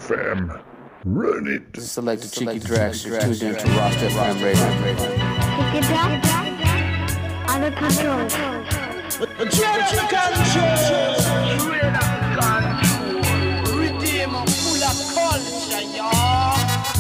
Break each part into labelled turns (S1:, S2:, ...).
S1: FM. Run it.
S2: Select the Cheeky Drax. You're tuned into Ross FM Radio.
S3: Take it down. Under control.
S4: Redeem full of culture, y'all.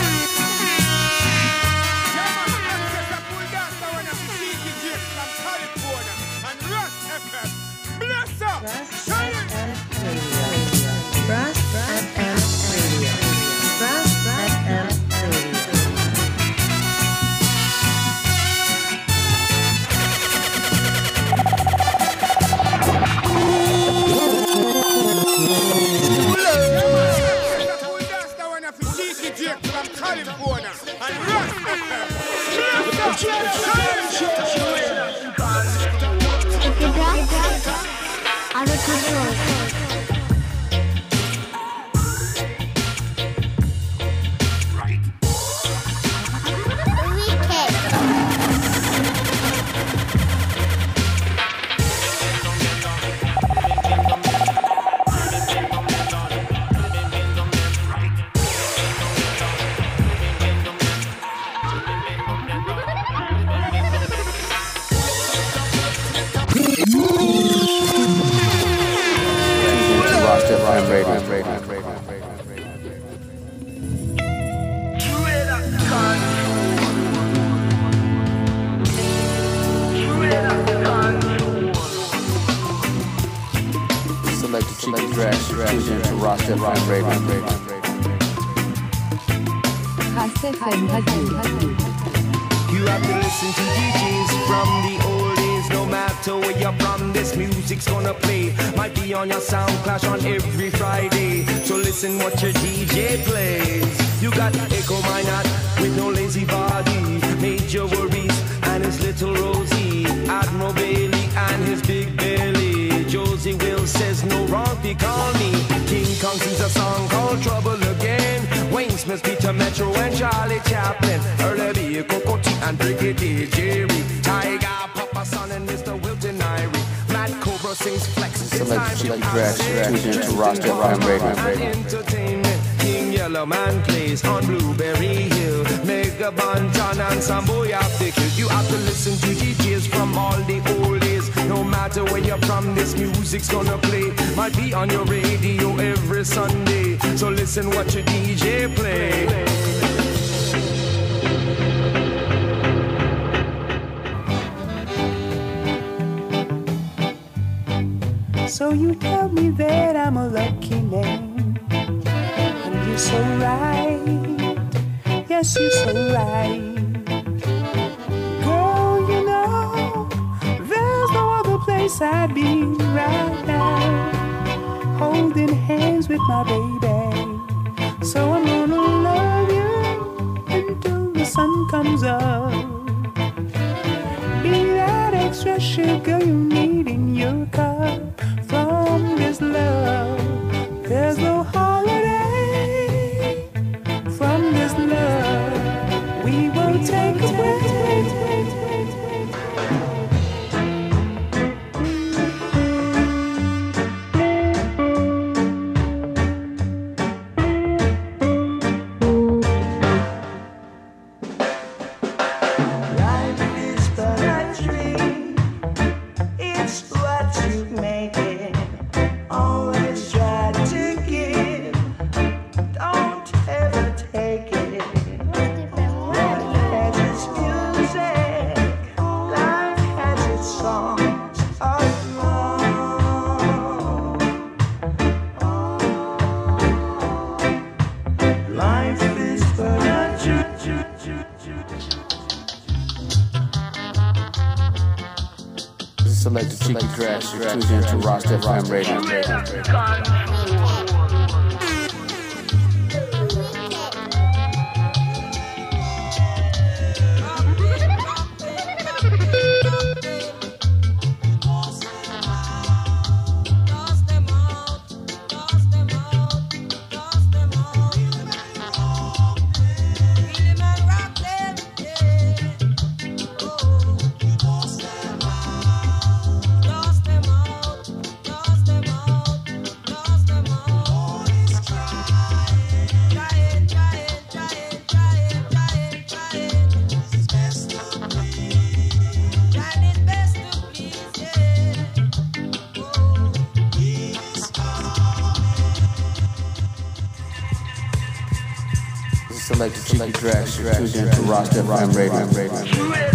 S3: Under control.
S2: Select the Cheeky Drax. You're tuned into Ross FM Radio.
S5: You have to listen to DJs from the old days. No matter where you're from, this music's gonna play. Might be on your sound clash on every Friday. So listen what your DJ plays. You got Echo Minot with no lazy body, Major Worries and his little Rosie, Admiral Bailey and his big belly. Josie Will says no wrong, they call me. King Kong sings a song called Trouble Again. Wayne Smith, Peter Metro and Charlie Chaplin, Early B, Coco T and Brigadier Jerry, Tiger, Papa Son and Mr. Wilton Irie. Matt Cobra sings Flex.
S2: Select the Cheeky Drax. You're tuned into Ross FM Radio.
S5: Entertainment, King Yellow Man plays on Blueberry Hill. Mega Banton and some boy have to kill. You have to listen to DJs from all the old days. No matter where you're from, this music's gonna play. Might be on your radio every Sunday. So listen what your DJ play.
S6: So you tell me that I'm a lucky man, and you're so right, yes you're so right. Girl, you know, there's no other place I'd be right now, holding hands with my baby. So I'm gonna love you until the sun comes up. Be that extra sugar you need in your cup. From this love, there's no holiday. From this love, we won't take away.
S2: Select the Cheeky Drax. You're tuned into Ross FM Radio. selected Cheeky Drax. You're tuned in to Ross FM Radio.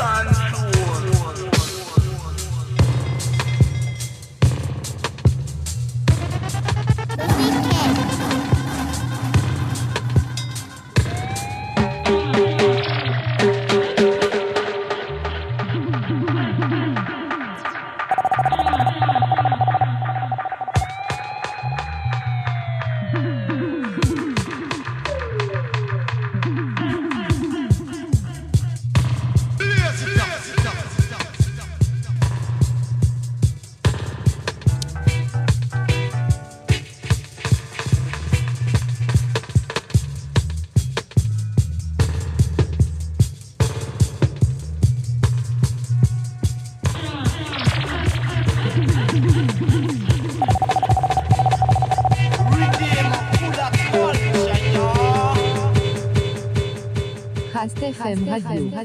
S7: FM Radio.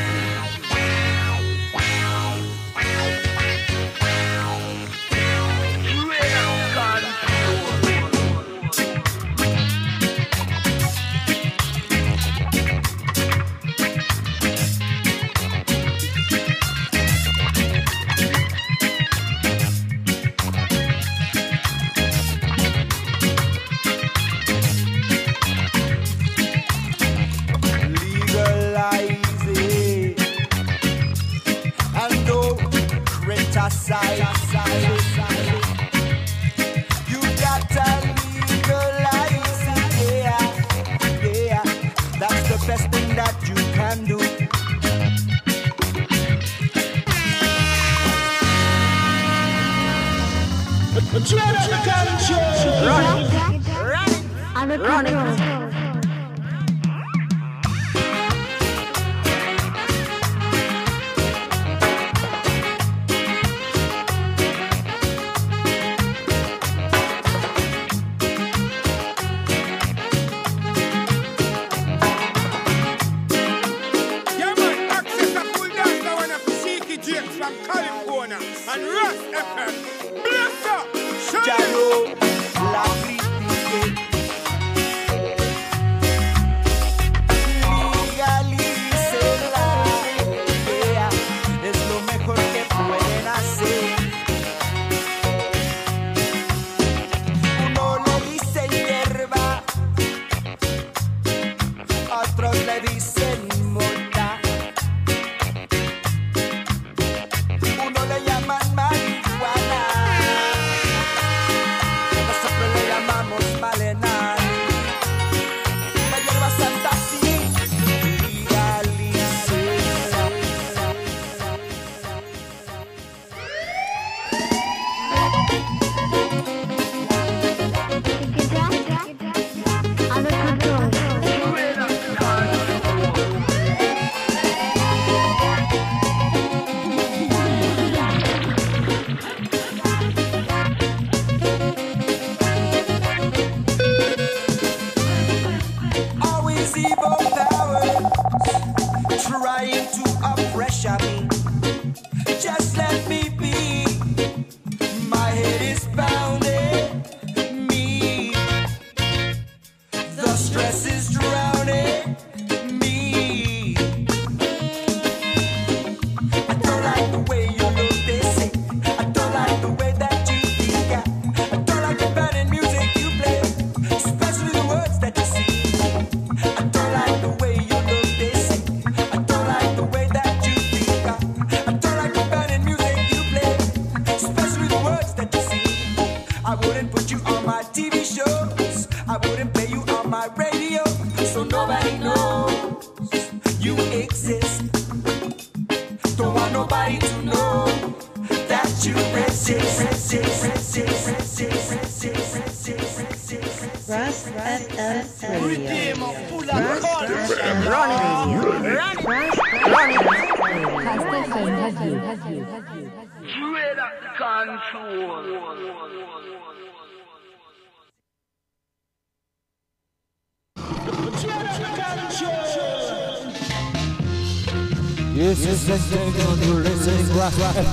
S8: Yes, yes, yes, yes, you're listening Rock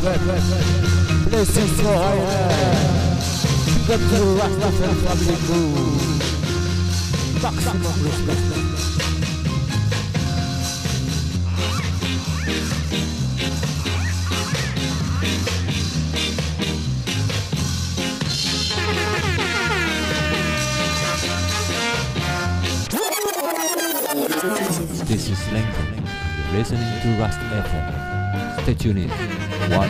S8: FM. Blessings for higher. Big up to the Rock FM family crew. Maximum respect. listening to Rust FM. Stay tuned in. One.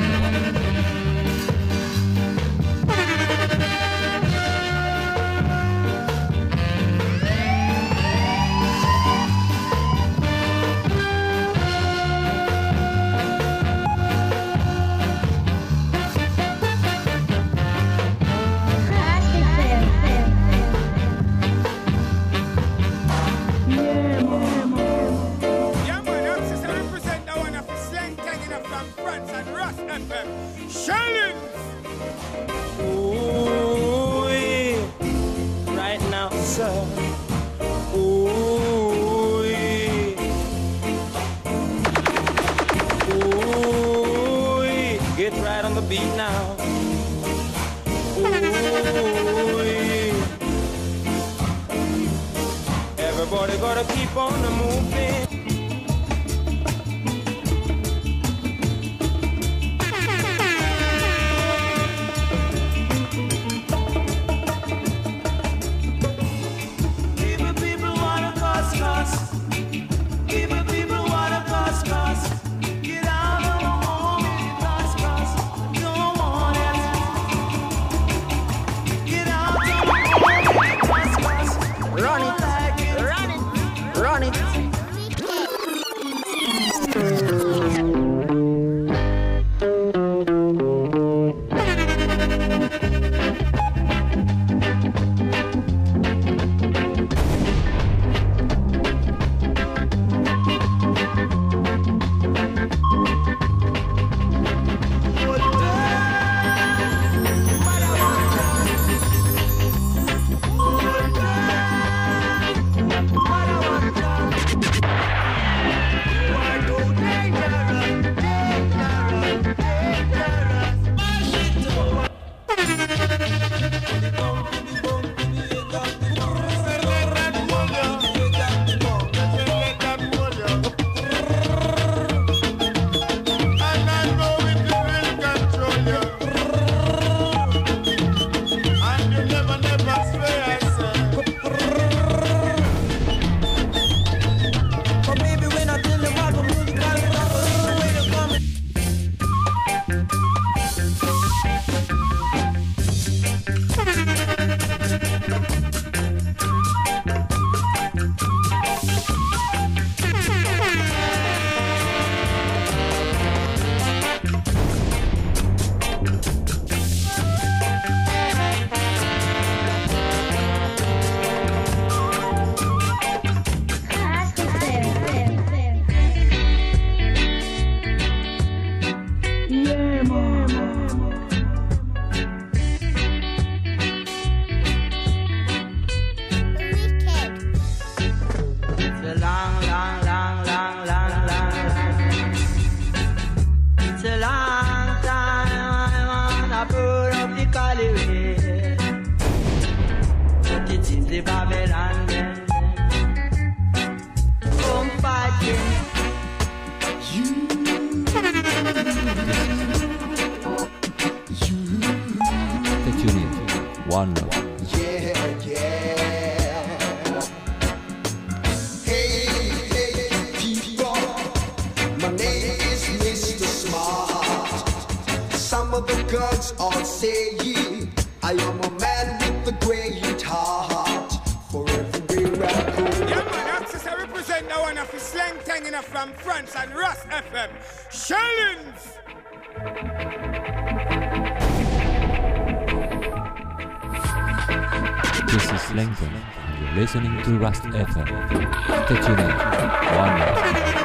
S4: From France and Rust FM. Challenge!
S8: This is Langton, and you're listening to Rust FM. Stay tuned in. One.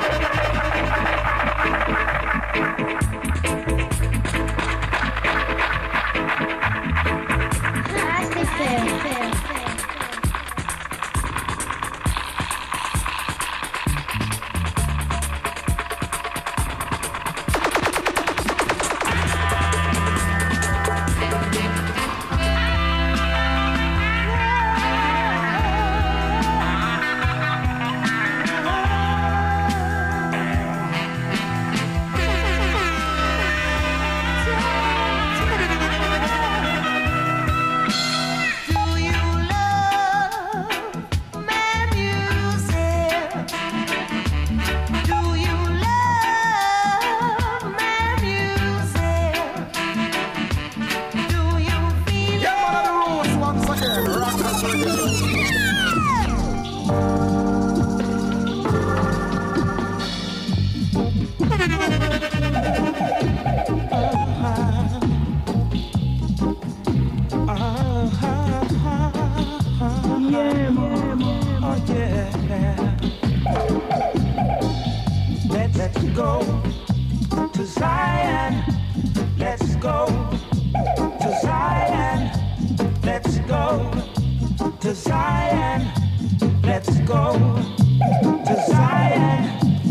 S6: go to Zion.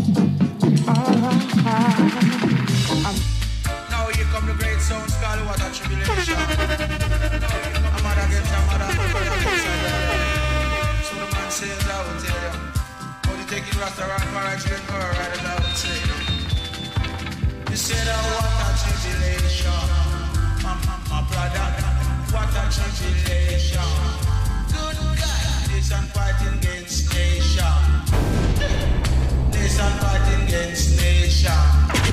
S7: Now here come the great sounds called What a Tribulation. I'm mad against your mother. So the man says I will tell you. How you take it restaurant for a drink or a ride it out and say. You said what a tribulation. My brother, what a tribulation. Good God, nation fighting against nation. Nation fighting against nation.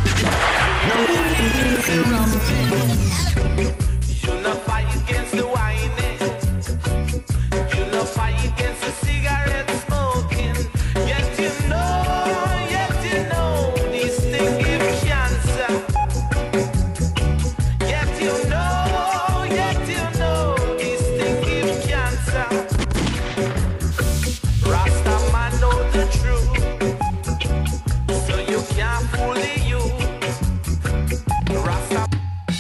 S7: You not fight against the wine. You not fight against the cigarette smoking. Yet you know these things give cancer. Yet you know these things give cancer. Rasta man know the truth, so you can't fool the youth. Rasta.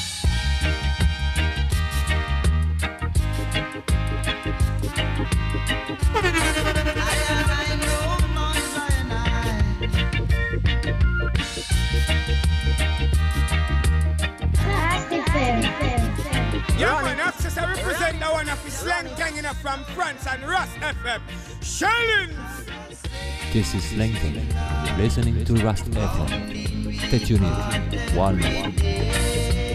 S4: Yeah, man, access I represent the one of the slang gang from France and Rust FM. Challenge!
S8: This is Langton. You're listening to Rust FM. Stay tuned in. 1 minute.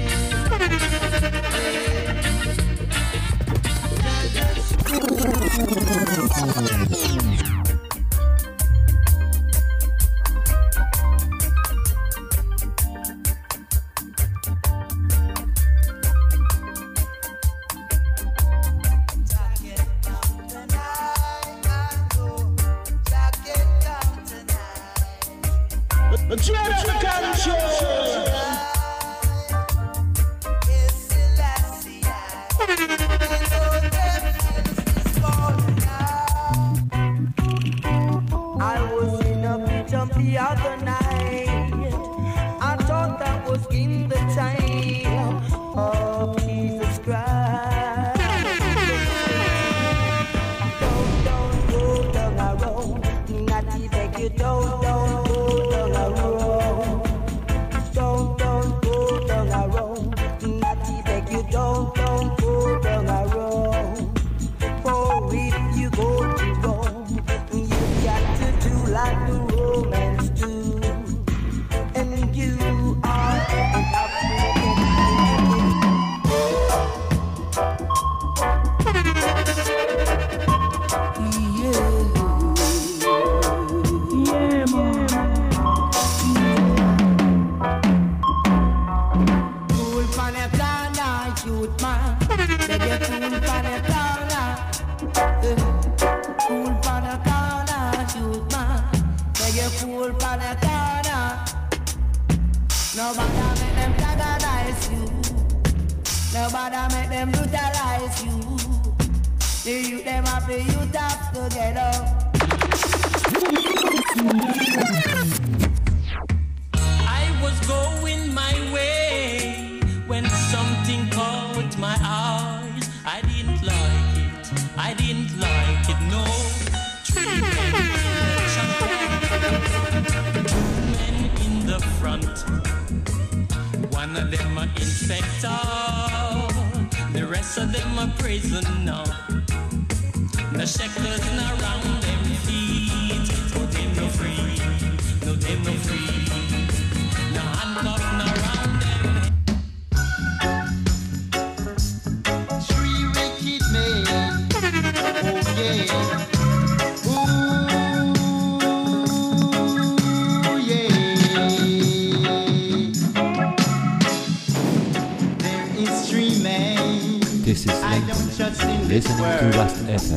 S8: This is Langton. Listening to Rust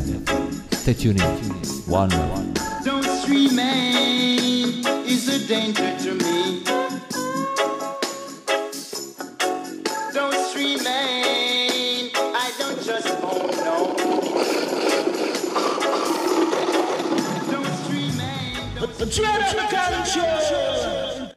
S8: FM. Stay tuned in. 1 minute.
S9: Don't remain is a danger to me. Don't remain. I don't just no. Don't remain.
S6: The Dread Show.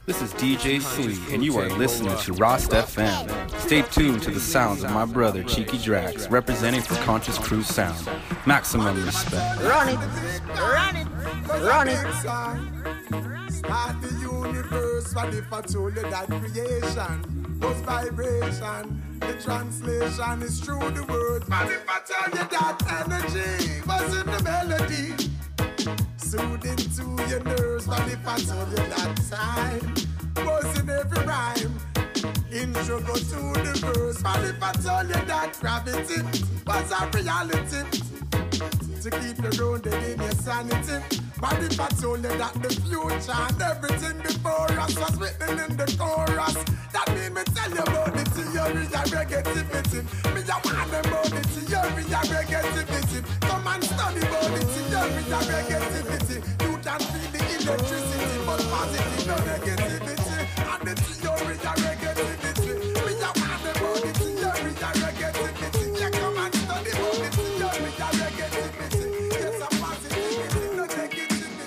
S10: This is DJ Slee, and you are listening to Rost FM. Stay tuned to the sounds of my brother Cheeky Drax, representing for Conscious Crew Sound. Maximum respect.
S11: Run it, run it, run it.
S12: Start the universe, what if I told you that creation was vibration? The translation is through the word. What if I tell you that energy was in the melody? Soothing to your nerves, but if I told you that time was in every rhyme. Intro go to the verse, but if I told you that gravity was a reality to keep you grounded in your sanity. But if I told you that the future and everything before us was written in the chorus, that mean me tell you about the theory of negativity. Me a want about the theory of negativity. Come and study about the theory of negativity. You can feel the electricity, but positive no negativity. And the theory of negativity. Me a want about the theory of negativity. Yeah, come and study about the theory of negativity. Yes, a positivity, no negativity.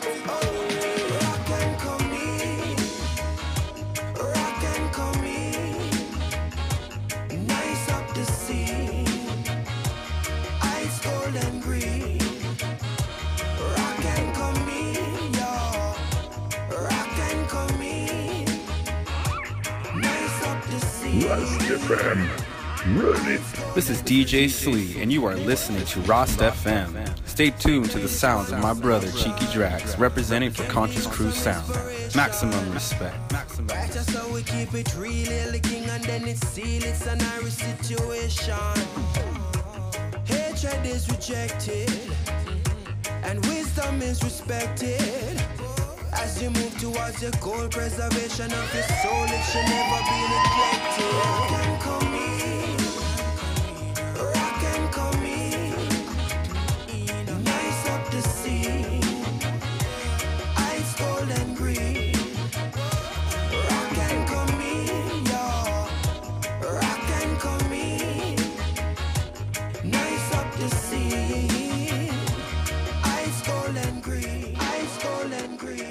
S1: Rost FM, run it.
S10: This is DJ Slee, and you are listening to Rost FM. Stay tuned to the sounds of my brother Cheeky Drax, representing for Conscious Crew Sound. Maximum respect.
S5: Just so we keep it real, the king, and then it's sealed. It's an Irish situation. Hatred is rejected, and wisdom is respected. As you move towards your goal, preservation of your soul, it should never be neglected. Rock and come in, rock and come in, nice up the sea, ice cold and green. Rock and come in, y'all, rock and come in, nice up the sea, ice cold and green, ice cold and green.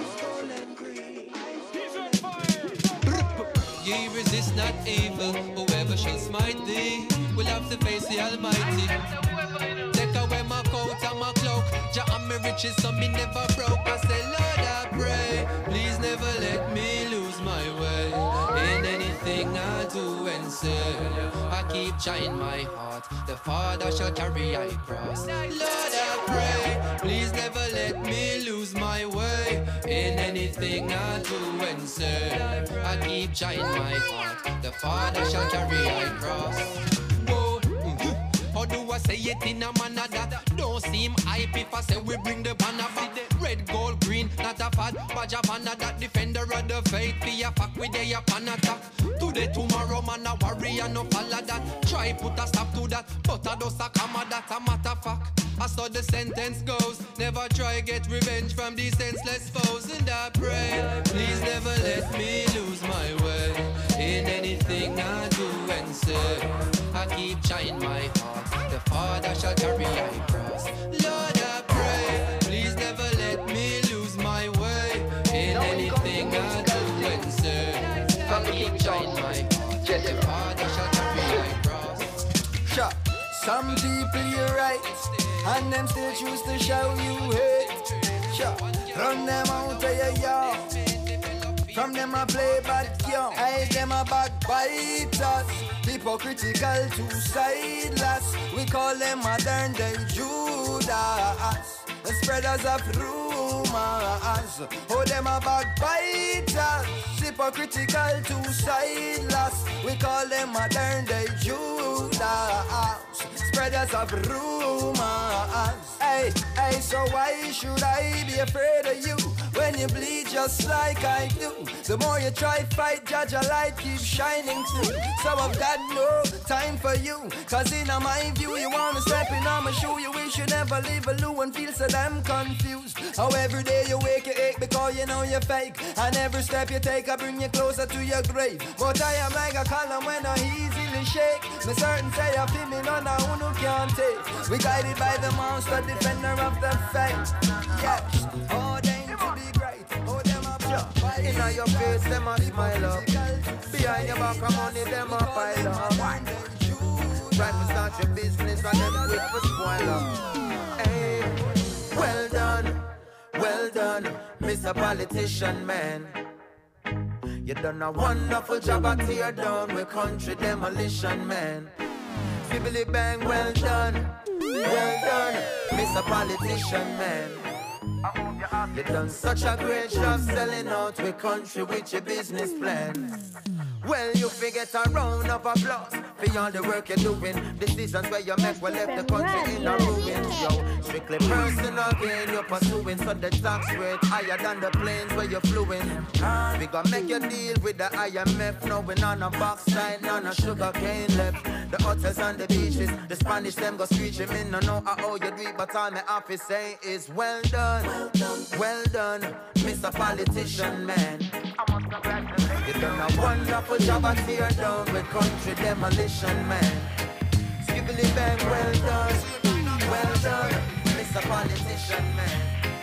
S13: Ye resist not evil, whoever shall smite thee will have to face the Almighty. Take away my coat and my cloak, Jah and me riches so me never broke. I say, Lord, I pray, please never let me lose my way in anything I do and say. I keep trying my heart, the Father shall carry I cross. Lord, I pray, please never let me lose my way in anything I do and say. I keep trying my heart, the Father shall carry I cross. Whoa, how do I say it in a manner that don't seem hype if I say we bring the banner back? Red, gold, green, not a fad, badge of honor that defender of the faith. Be a fuck with the upon attack. Today, tomorrow, man, a warrior, no follow that. Try put a stop to that, but I don't suck a that a matter fact. I saw the sentence goes, never try get revenge from these senseless foes. And I pray, please never let me lose my way in anything I do and say. I keep trying my heart, the Father shall carry I cross. Lord, I pray, please never let me lose my way in anything I do and say. I keep trying my heart, the Father shall carry I cross.
S5: Sure. Some people you're right, and them still choose to show you hate. Sure. Run them out of your yard. From them I play bad young. Hey, them a backbiters. Hypocritical, two-sideless. We call them modern day Judas, the spreaders of rumors. Oh, them a backbiters. Hypocritical, two-sideless. We call them modern day Judas, spreaders of rumors. Hey, hey, so why should I be afraid of you when you bleed just like I do? The more you try fight, judge a light keeps shining through. So I've got no time for you, cause in my view you wanna step in on my shoe. You wish you never leave alone and feel so damn confused. How every day you wake you ache because you know you're fake, and every step you take I bring you closer to your grave. But I am like a column when I easily shake. Me certain say I feel me none of who can't take. We guided by the monster, defender of the faith. Yes, ordained to be great. Oh, them up in your face.
S14: them a smile up. Behind your back of money, them a pile up. Try to start your business and them quick for spoil up. Hey, well done, Mr. Politician Man. You done a wonderful job at tear down with country demolition, man. Fibbly bang, well done, Mr. Politician Man. You done such a great job selling out with country with your business plan. Well, you forget a round of applause for all the work you're doing. Decisions where you make will left the country in a ruin. Yo, strictly personal gain you're pursuing, so the tax rate higher than the planes where you're fluing. We gonna make you deal with the IMF, knowing on a backside, none of sugar cane left. The hotels and the beaches, the Spanish them go screeching. Me no know how you do it, but all my office say is well done, Mr. Politician Man. You done a wonderful job at tear down with country demolition, man. Skibbly bang, well done, Mr. Politician Man.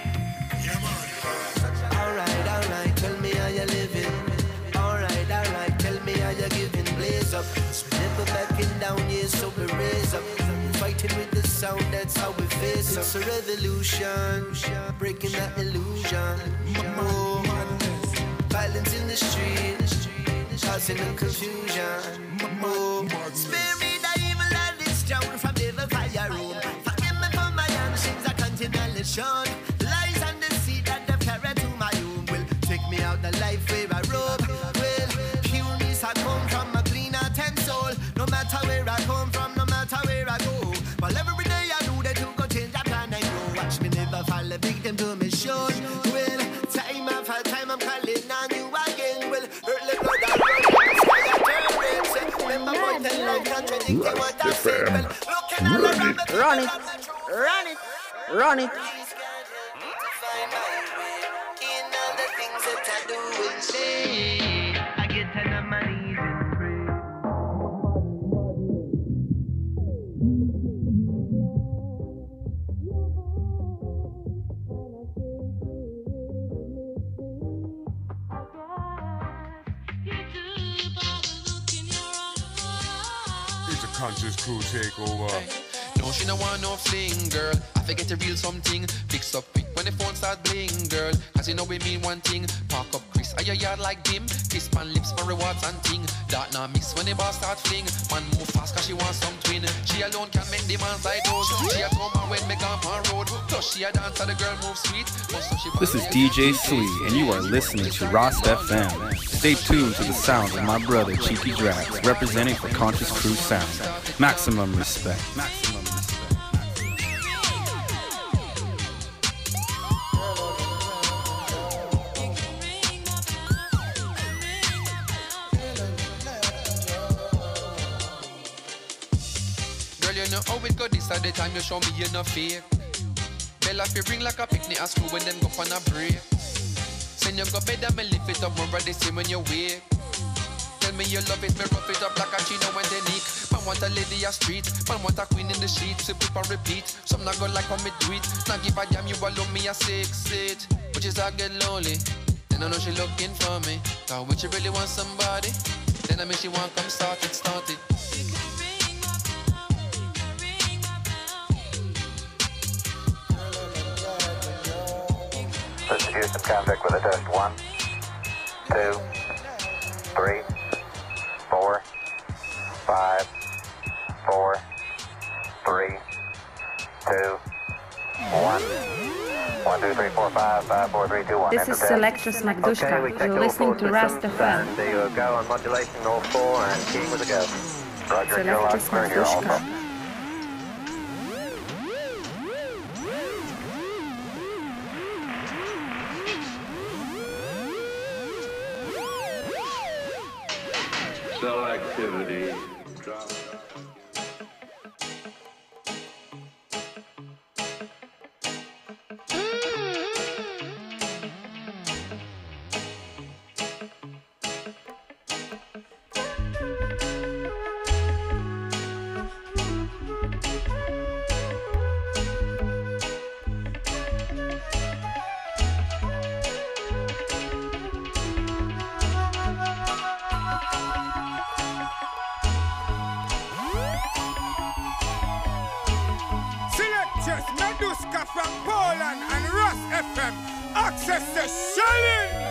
S14: Alright, tell me how you living. Alright, tell me how you giving. Blaze up, never backing down, yeah, so we raise up. Fighting with the sound, that's how we face up. It's a revolution, breaking that illusion. Violence in the street, causing the confusion. Spare me the evil and its down from the fire room. Forgive me for my actions, I continually shun. Lies and deceit that the carry to my home will take me out the life where I roam. Well, pureness I come from a clean heart and soul. No matter where I come from, no matter where I go. But every day I do that to go change a plan I know. Watch me never fall a victim to me show. Well, time after time I'm calling on you again. Well, early blood I run, remember what the life contradicting what I said. Well, looking all around the run it. In all the things that I do and say, I get on my knees and pray.
S1: It's a conscious crew takeover.
S13: No, she no want no fling, girl. I forget to real something. Fix up quick when the phone start bling, girl. Cause you know we mean one thing. Park up Chris, are your yard like Bim? Kiss man lips for rewards and ting. That now mix when the boss start fling. Man move fast cause she want some twin. She alone can make the man side those. She a come and when me gone on road. Plus she a dance and the girl move sweet.
S10: This is DJ Sweet, and you are listening to Rost FM. Stay tuned to the sounds of my brother Cheeky Drax, representing for Conscious Crew Sound. Maximum respect.
S13: Girl, you know how it go this at the time you show me you no fake. Bella fi bring like a picnic at school when them go on a break. Send you go bed and me lift it up more the same when you wake. Tell me you love it, me rough it up like a chino when they nick. Man want a lady a street, man want a queen in the sheets. Sip up and repeat, some not go like how me do it. Not give a damn you alone me a 6-8. Which is I get lonely, then I know she looking for me. Cause when she really want somebody, then I mean she want come start it.
S15: This is Houston, contact with a test. 1, 2, 3, 4, 5, 4, 3, 2, 1. 1, 2, 3, 4, 5, 5, 4, 3, 2, 1.
S16: This is Selector Smagdushka. You're listening to Rast FM.
S15: There you go on modulation, all 4, and keying with a go. Roger, you're
S16: Selector
S15: live, we're here also.
S16: Smagdushka.
S1: Selectivity. Drop.
S4: FM. Access the shelling.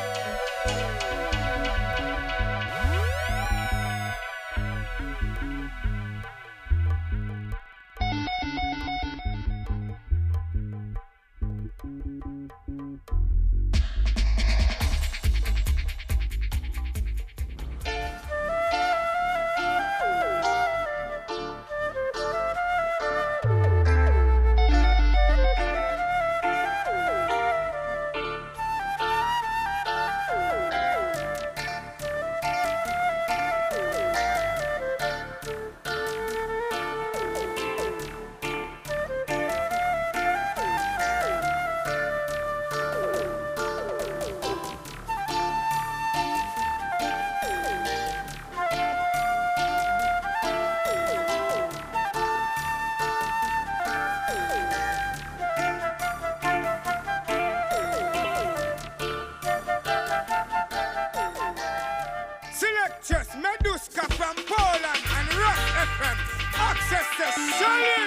S4: Selectors Meduska from Poland and Rock FM. Access the shelling.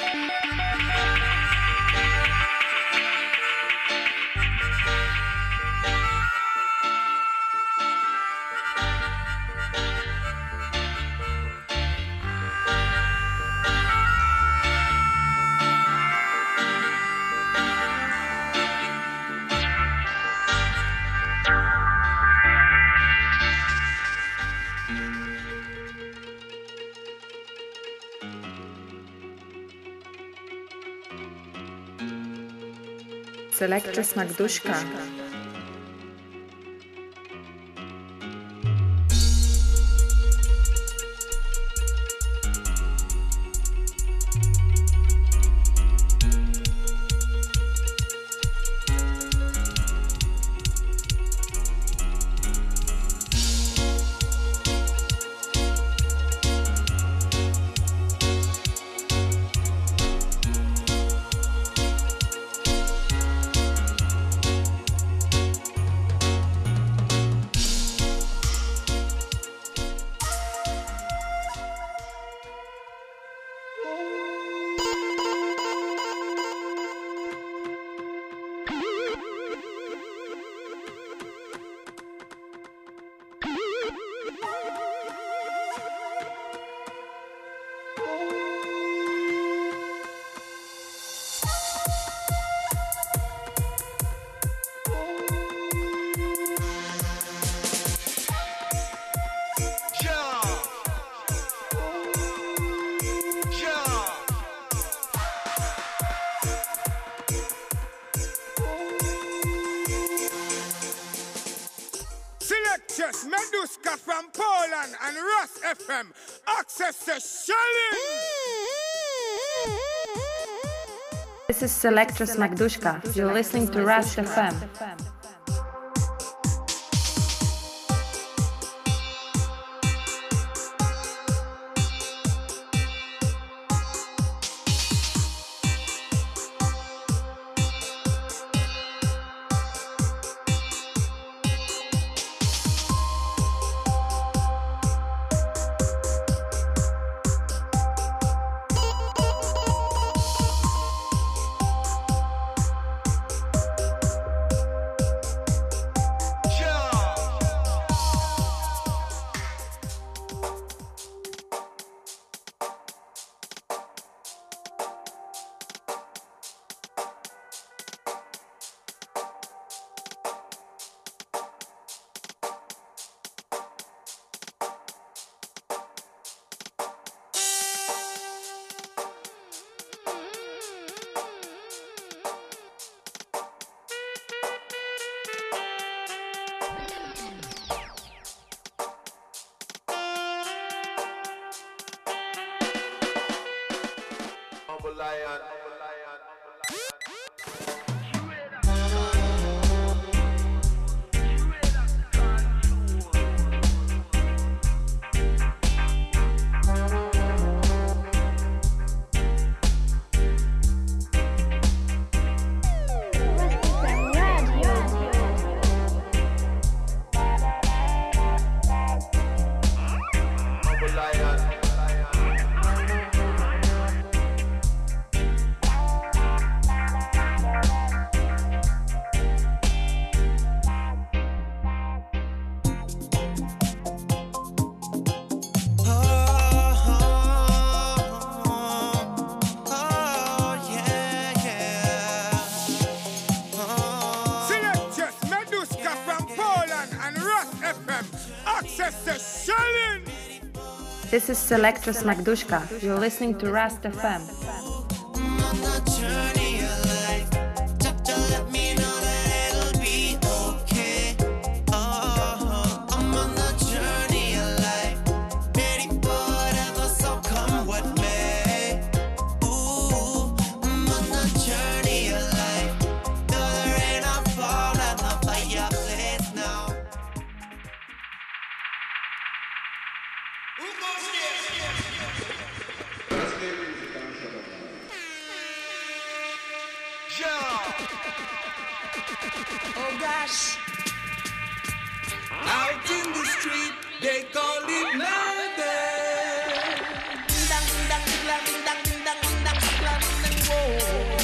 S16: Selectress Magdushka. Selectors Meduska from Poland and Ross FM. Access the shelling. This is Selectress Magdushka. You're listening to Rast FM.
S17: This is Selectress Magdushka. You're listening to Rast FM.
S18: Oh gosh, out in the street they call it murder. Ding dang ding dang ding dang ding dang ding dang ding dang ding dang ding dang whoa.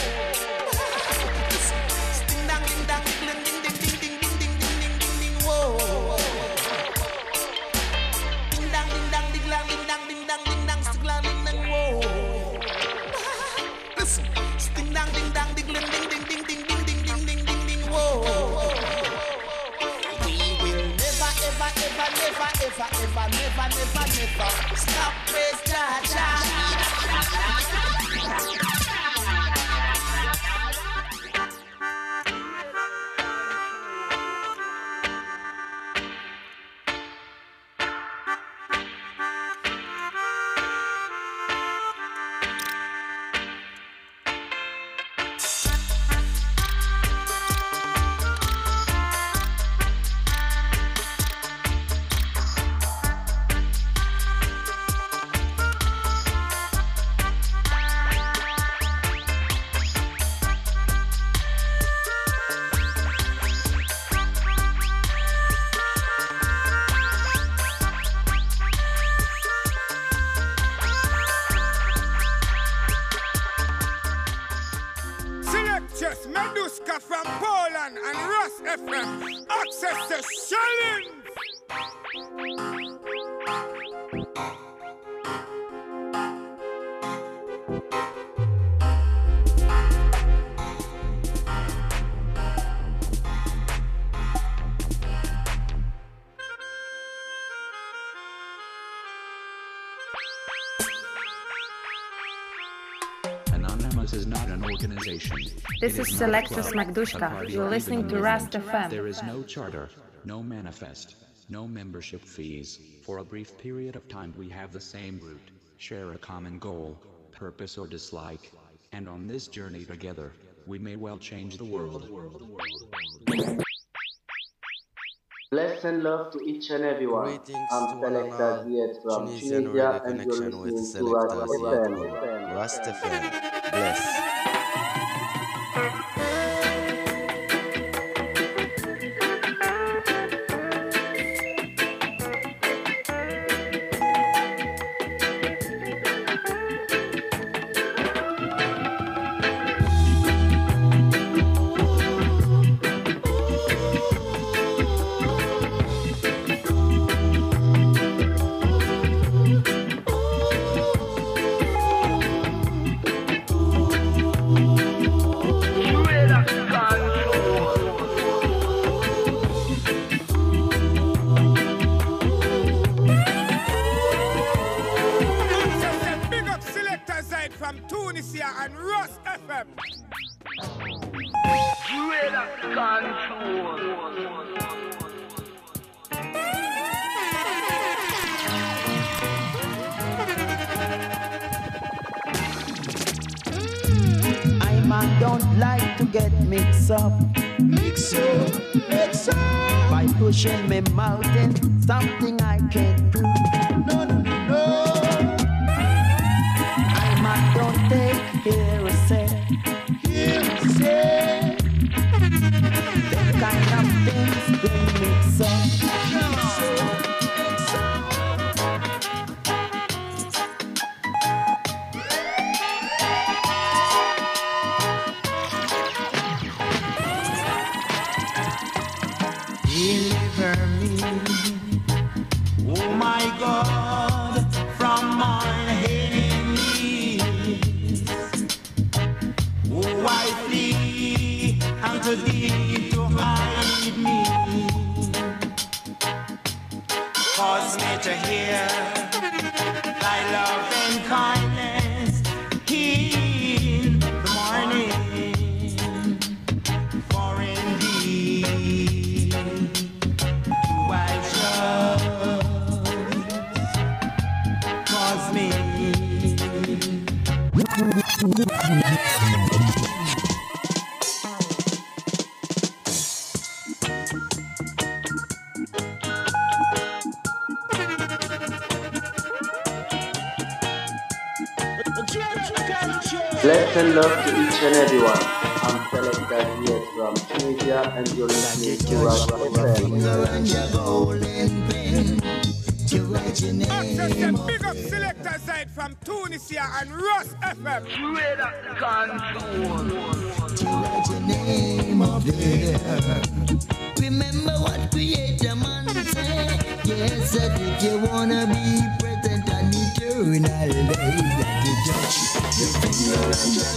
S18: Ding dang ding dang ding ding ding ding ding ding ding ding ding ding whoa. Ding dang ding dang ding dang ding dang ding dang ding dang ding dang ding dang whoa. Listen, ding dang ding dang ding ding ding ding ding ding ding ding ding ding ding whoa. We will never ever ever never ever ever never never never stop praise Jah.
S16: Selectress Meduska from Poland and Rast FM. Access to Shellings.
S19: Anonymous is not an organization.
S17: This is Selectress Magdushka. You're listening to Rast FM.
S19: There is no charter, no manifest, no membership fees. For a brief period of time we have the same root, share a common goal, purpose or dislike, and on this journey together, we may well change the world.
S20: Bless and love to each and everyone. I'm Selector Ziet from Tunisia and you're listening to Rast FM.
S21: Bless.
S9: Don't like to get mixed up. Mix up by pushing me mountain, something I can't do. No. I don't take hearsay. Them kind of things they mix up.
S18: Deliver me, oh my God, from my enemies. Oh, I flee unto thee to hide me. Cause me to hear
S20: Bless and love to each and everyone. I'm Selector Z from Tunisia and you're listening to Ross FM.
S16: Access them big up Selector Z from Tunisia and Ross FM.
S9: To write your name up there. Remember what Creator man said. Yes, that if you wanna be present and eternal, that you judge your finger and your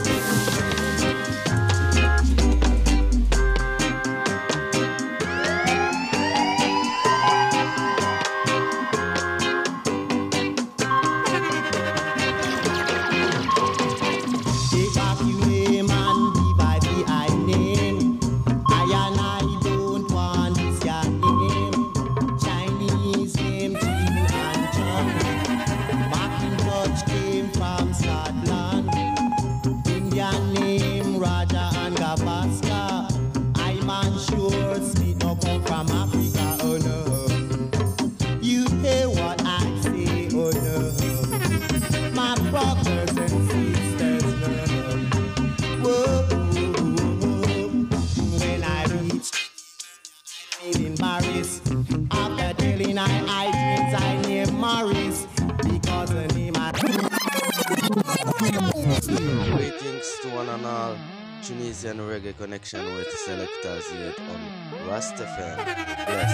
S21: Tunisian reggae connection with Selector Z on Rast FM. Bless.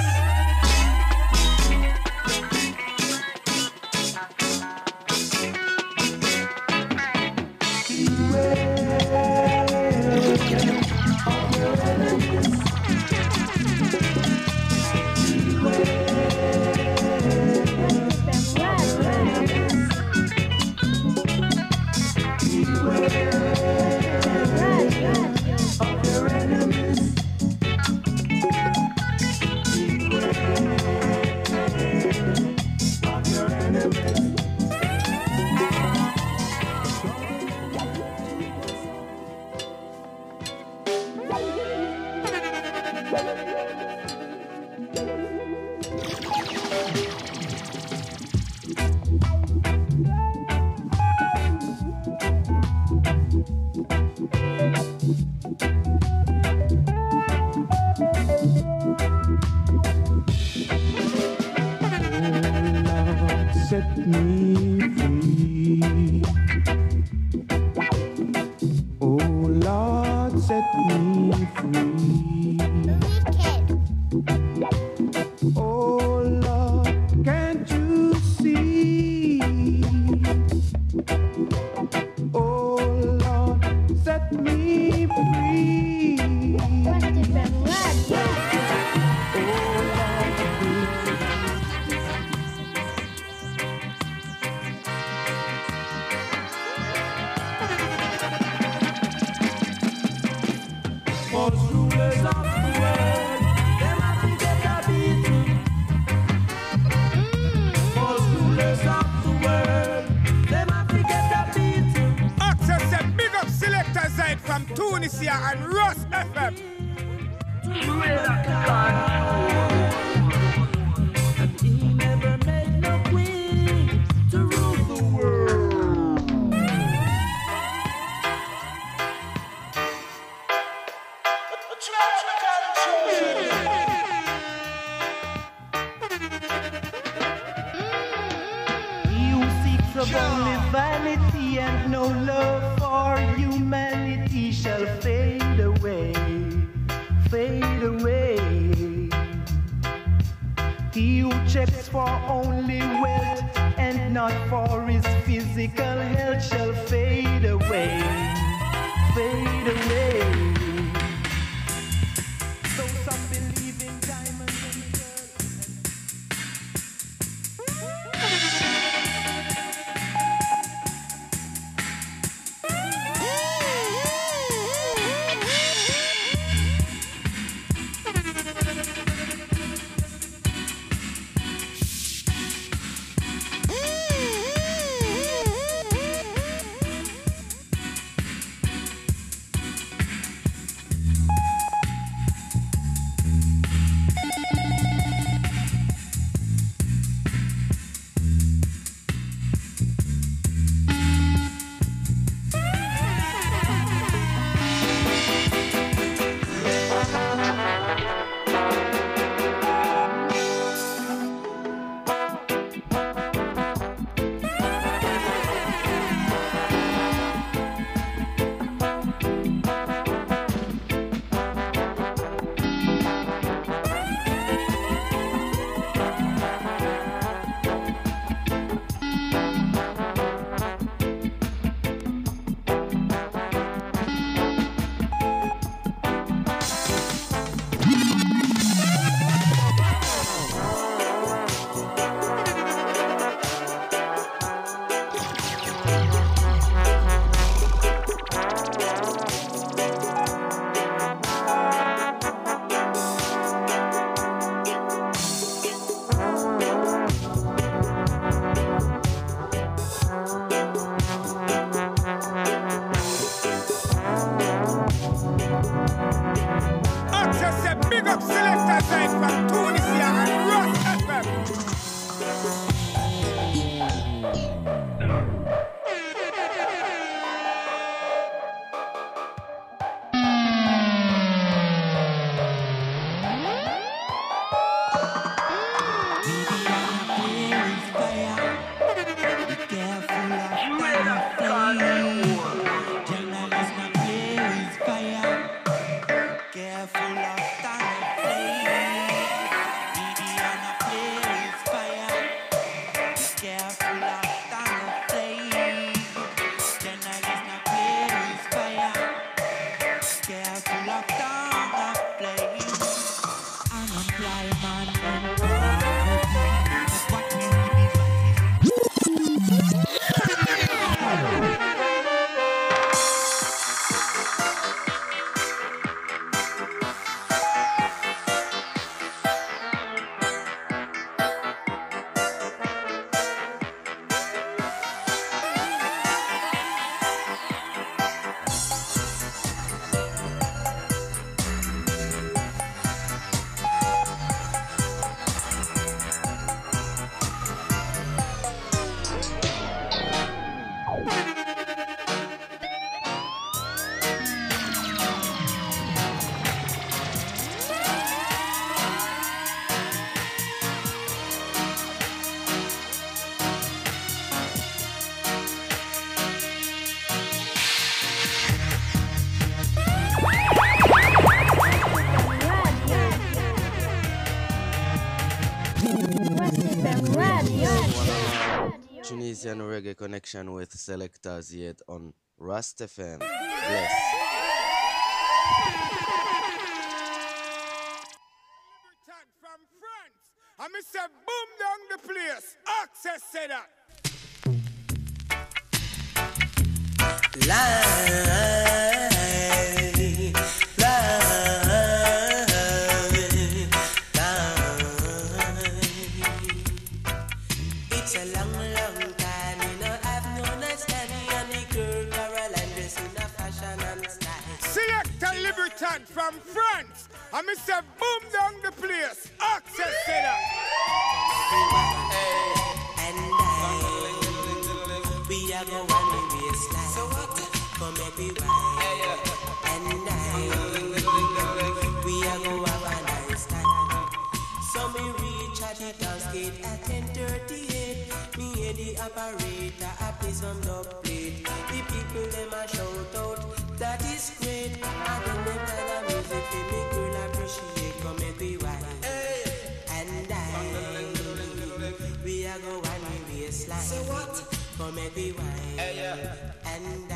S18: Careful of tongue flame. Viviana play with fire. Be careful of tongue flame. Journalists play with fire. Careful of tongue flame. Unemployment is what we need.
S21: Tunisian reggae connection with Selector Zied on Rast FM. Bless.
S4: From France, I miss a boom down the place. Access said that.
S18: It's a long, long time, you know, I've known a steady and the girl Caroline dressed in a fashion and style.
S4: Select a Libertad from France. I miss a boom down the place. Access said that.
S18: We are going to be a slide. So what? Come everywhere. And we are going to have a nice time. So me reach at the dance gate at 10:38. Me hear the operator a play some dub plate. The people them a shout out, that is great. And then them kind of music for me girl appreciate. Come everywhere. And we are going to be a slide. So what? Come everywhere. And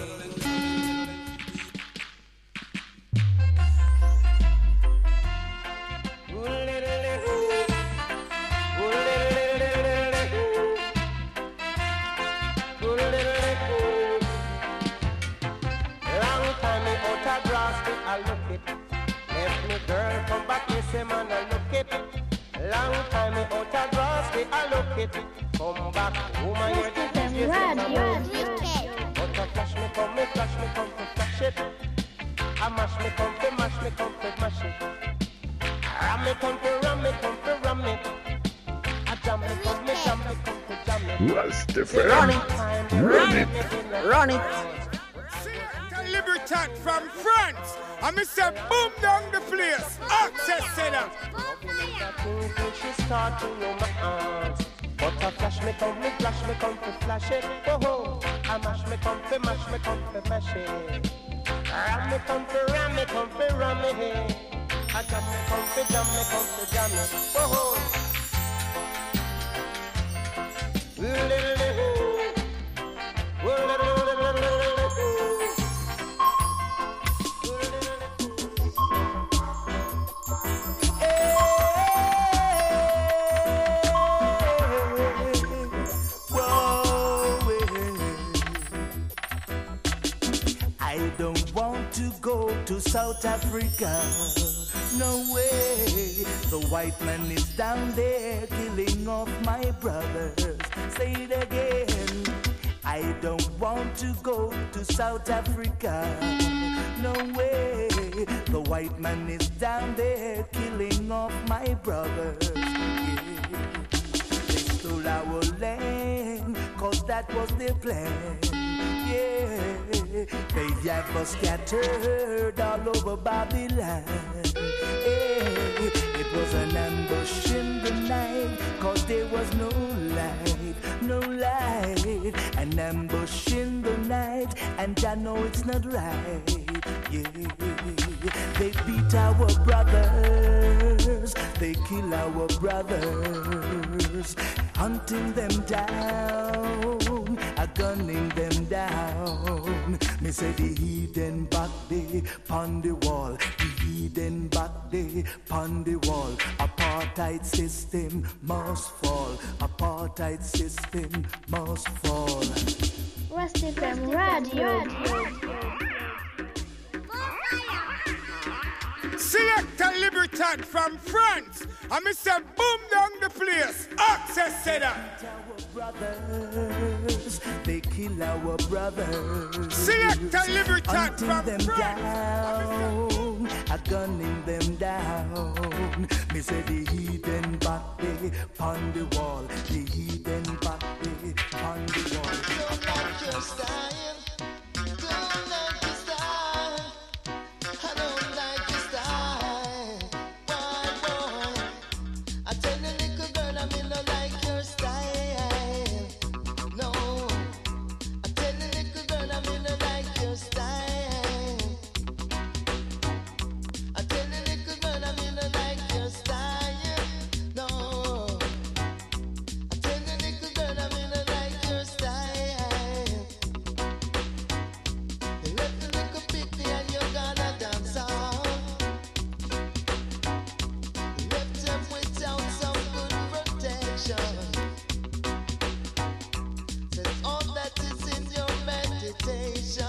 S5: Long time me out of grass, I look it. Left me girl, come back, me say man, I look it. Long time me out of grass, I look it. Come back, woman, you're the DJ, but I flash me, come to flash it. I mash me, come to mash it. Ram me, come to ram it. I jam me, come to jam it.
S11: Run it.
S4: Libertad from France. I miss a boom down the place. Access said that.
S5: She start to know my arms. But I flash me, come to flash it. Oh, I mash me, come to mash it. Ram me, come to ram it. I jam me, come to jam it. Oh,
S6: I don't want to go to South Africa. No way. The white man is down there killing off my brothers. Say it again. I don't want to go to South Africa. No way. The white man is down there killing off my brothers. Yeah. They stole our land, 'cause that was their plan. Yeah, they have us scattered all over Babylon. Yeah, it was an ambush in the night, 'cause there was no light, no light. An ambush in the night, and I know it's not right. They beat our brothers, they kill our brothers, hunting them down, gunning them down. Me say the heathen back there pon the wall, the heathen back there pon the wall. Apartheid system must fall, apartheid system must fall.
S3: Rust FM Radio.
S16: Select a Libertad from France. I Mr. Boom down the place. Access to that.
S6: Brothers, they kill our brothers.
S16: Select a Libertad from
S6: them
S16: France.
S6: Down, gunning them down. Me say the heathen back there pon the wall. The heathen back there pon the wall.
S9: Don't like your style. Don't like your style. I don't like your style. Boy. I tell the little girl I mean don't like your style. No. I tell the little girl I mean don't like your style. I tell the little girl I mean don't like your style. No. I tell the little girl I mean don't like your style. You left the little pity and you gonna dance on. You left them without some good protection. Says all that is in your meditation.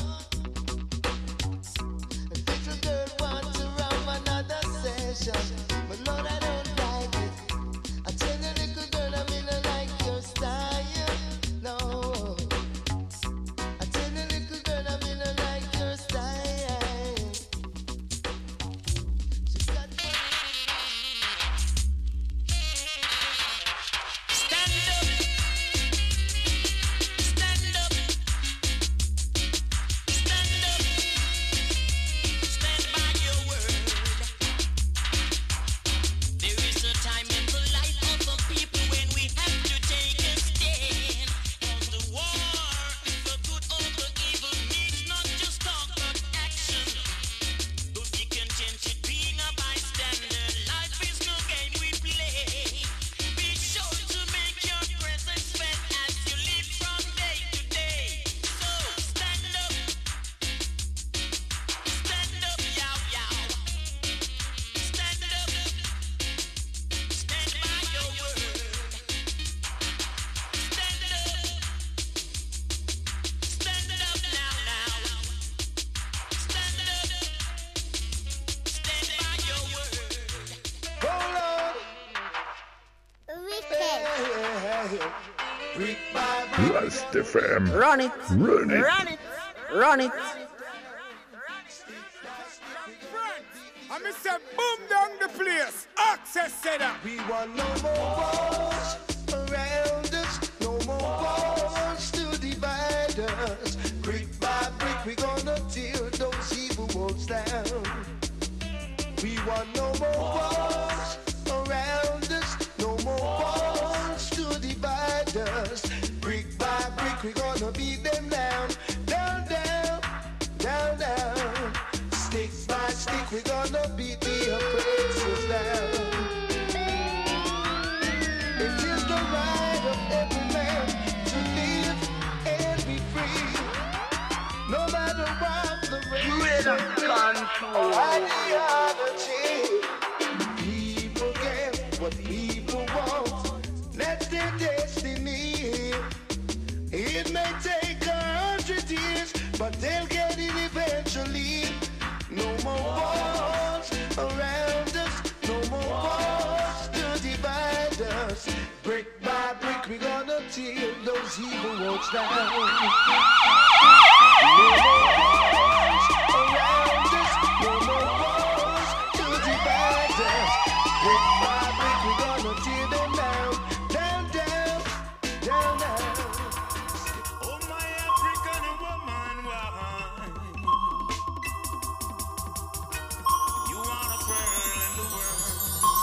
S9: A little girl wants to have another session, but Lord I don't like it. I tell the little girl I mean I like your style. No. I tell the little girl I mean I like your style. She's got
S18: Stand up. Stand up. Stand up. Stand by your word. There is a time in the life of the people when we have to take a stand. 'Cause the war, the good or the evil, needs not just talk but action. Don't be content with being a bystander. Life is no game we play. Be sure to make your presence felt as you live from day to day. So stand up, yow yow. Stand up, stand by your word. Stand up now. Stand up, stand by your word.
S9: hold on. Brick by brick.
S1: Rust FM.
S11: Run it.
S1: Run it.
S11: Run it. Run it.
S16: I Mr. Boom down the place. Access to that.
S9: We want no more wars around us, no more wars to divide us. Brick by brick, we gonna tear those evil walls down. We want no more wars around us, no more wars to divide us. Brick by brick, we gonna beat them down, down, down, down, down. Stick by stick, we gonna beat the oppressors down. It is the right of every man to live and be free. No matter what the race or ideology. People get what people want. That's their destiny. It may take 100 years, but they'll get it eventually. No more wars around us, no more wars to divide us. Brick by brick, we gonna tear those evil walls down. No more wars around us, no more wars to divide us. Brick by brick, we gonna tear them down, down, down, down, down.
S7: Oh, my African woman, you are a pearl in the world.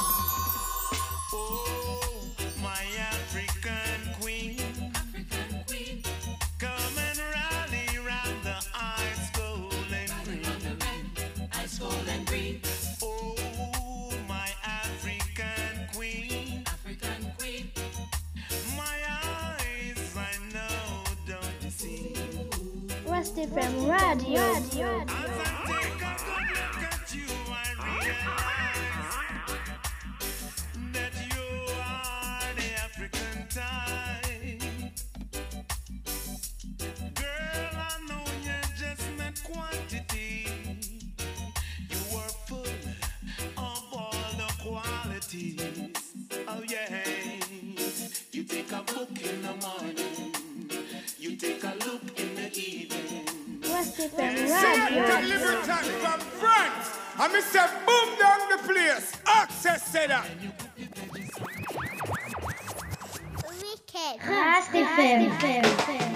S7: Oh, my African queen, come and rally round the ice golden queen.
S3: FM Radio.
S2: Oh yeah, you take a book in the morning, you take a look in the evening.
S16: Selector Liberton from France, and me say boom down the place. Access said that.
S3: Wicked. Rust FM.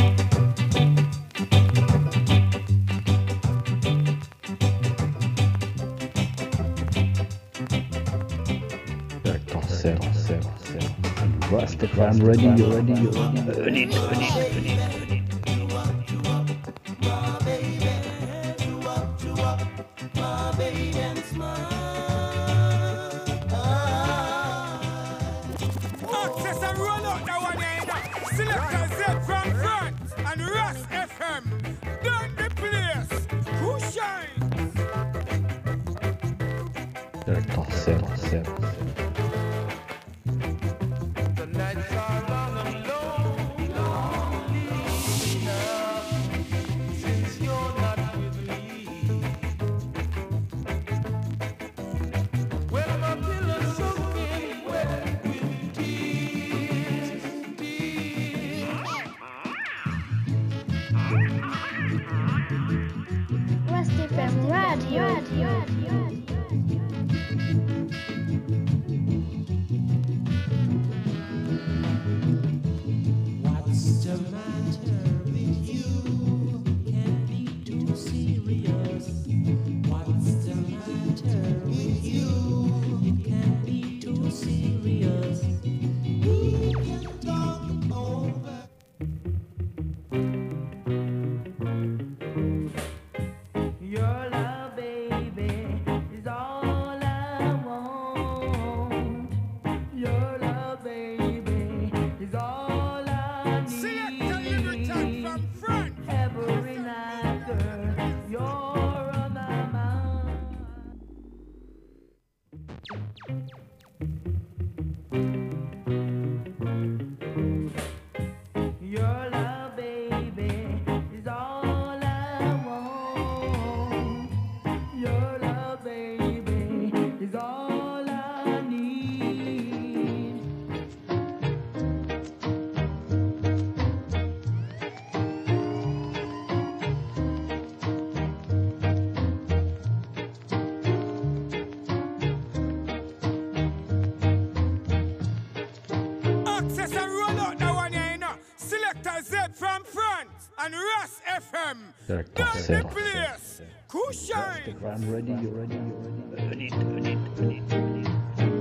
S8: Rust FM Radio. Earn it.
S16: Access and roll out that one here. Selector Z from France and Rust FM. Down the place. Who shines?
S2: The nights are long and lonely enough since you're not with me. Well, my pillow's soaking wet with tears.
S3: Rust FM Radio.
S18: What's the matter with you? Can't be too serious. What's the matter with you? It can't be too serious. We can talk over. Your love, baby, is all I want. Your love, baby, is all I need.
S16: Selector Liberton from France.
S18: Every night, girl, you're on my mind. Your love, baby, is all I want. Your love, baby, is all I need.
S16: Access and roll out that one here. Selector Z from France and Rust FM. Down the place. Who shines?
S8: Earn it.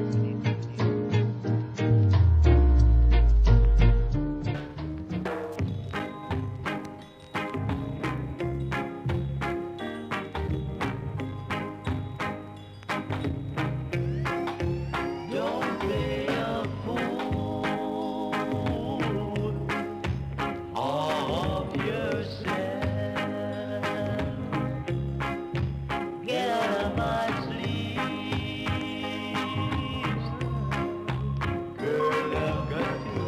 S18: Don't be a fool of yourself. Get out of my sleeve. Girl, I've got to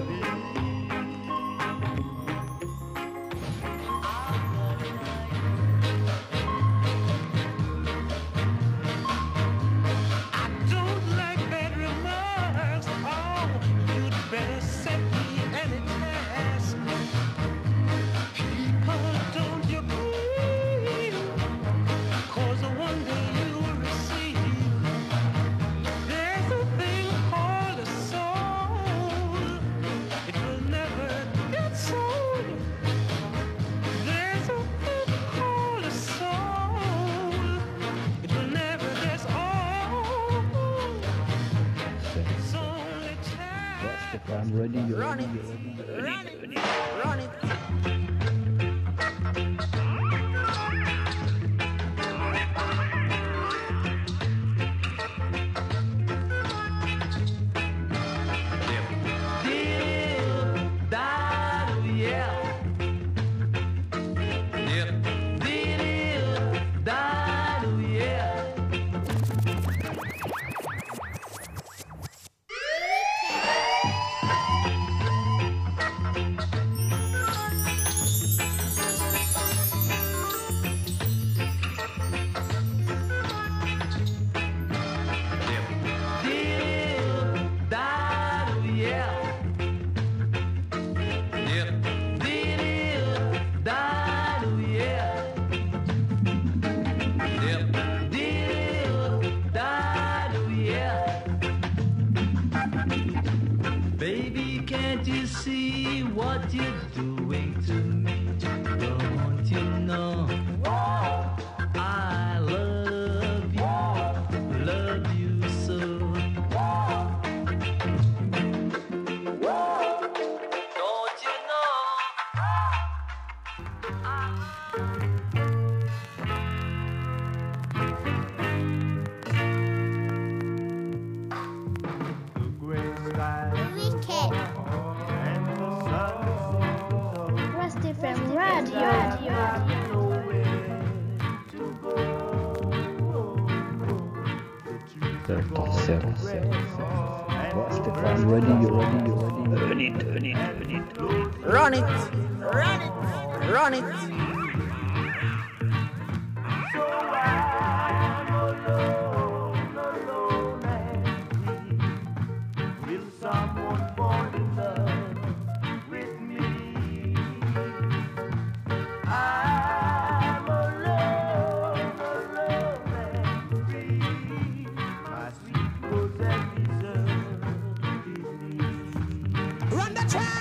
S18: I don't like bad remarks. Oh, you'd better set me any task. People don't you grieve, 'cause one day you will receive. There's a thing called a soul. It will never get sold. There's a thing called a soul. It will never get old. It's only time. Run it. Run it. Deal, yeah.
S8: I'm ready, you ready. Turn it.
S11: Run it.
S6: Will someone fall in love with me? I'm alone and free. My sweet Rosette deserves me.
S16: Run the track!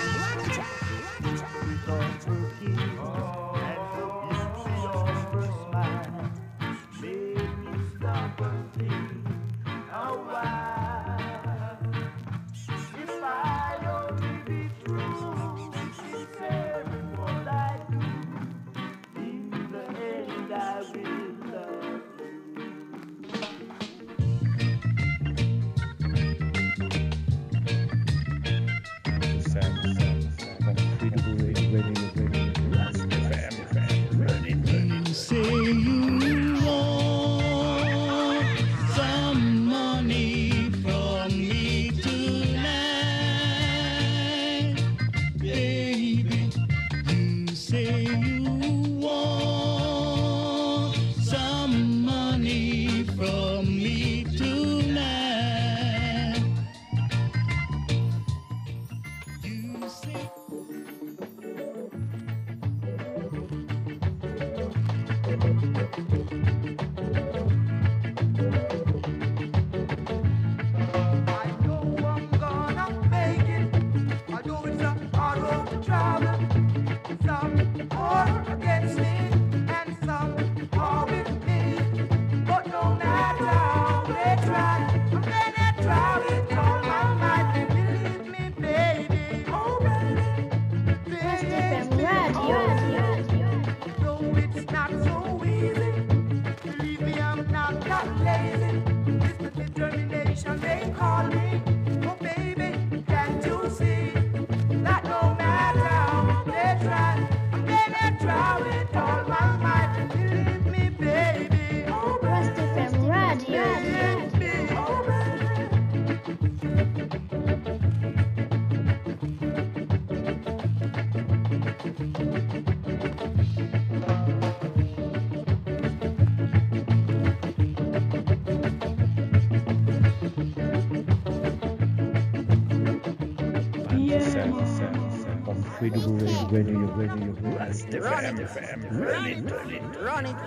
S11: Run it.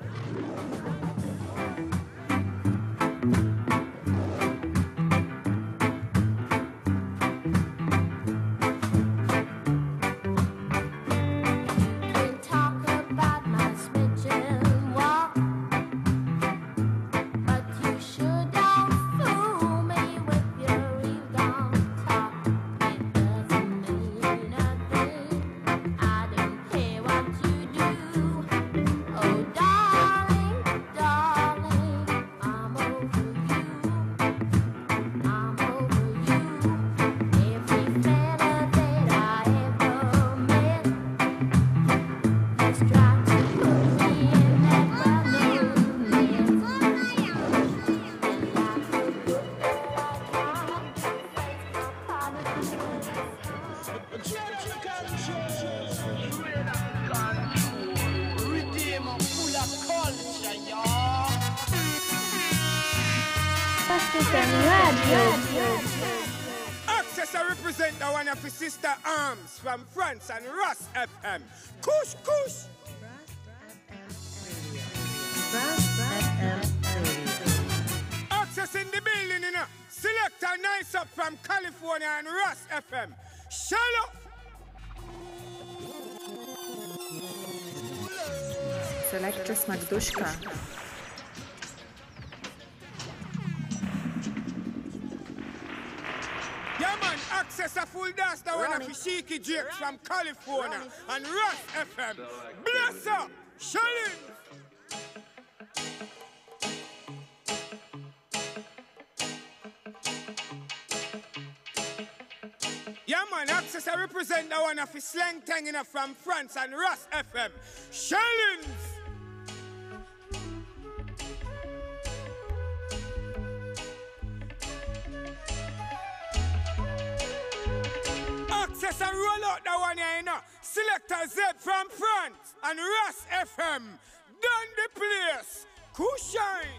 S4: Access, I represent the one of his sister arms from France and Ross FM. Kush, kush. Access in the building, you know. Selector Nice Up from California and Ross FM. Shut up.
S17: Selector Smagdushka.
S4: Yeah, man, Access a full dance, the one of Shiki Jakes from California and Ross FM. Bless up, Shelly. Yeah, man, Access I represent the one of his slang tanging from France and Ross FM. Shellings. Access and roll out that one here, you know. Selector Z from France and Ras FM. Done the place. Cushion.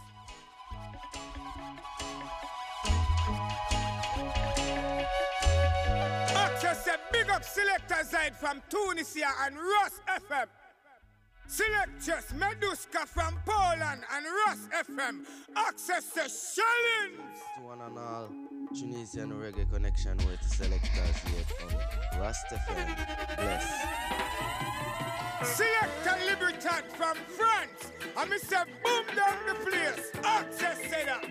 S4: Access a big up Selector Z from Tunisia and Ras FM. Selectors Meduska from Poland and Ras FM. Access the shillings.
S21: To one and all, Tunisian reggae connection with Selectors here from Ras FM. Bless.
S4: Selector Libertad from France. And me say boom down the place. Access say that.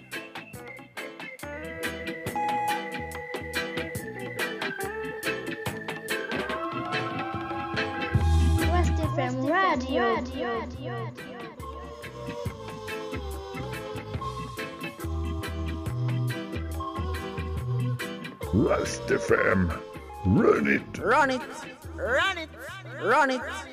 S3: Rust FM Radio.
S1: Rust FM. Run it.
S11: Run it. Run it. Run it.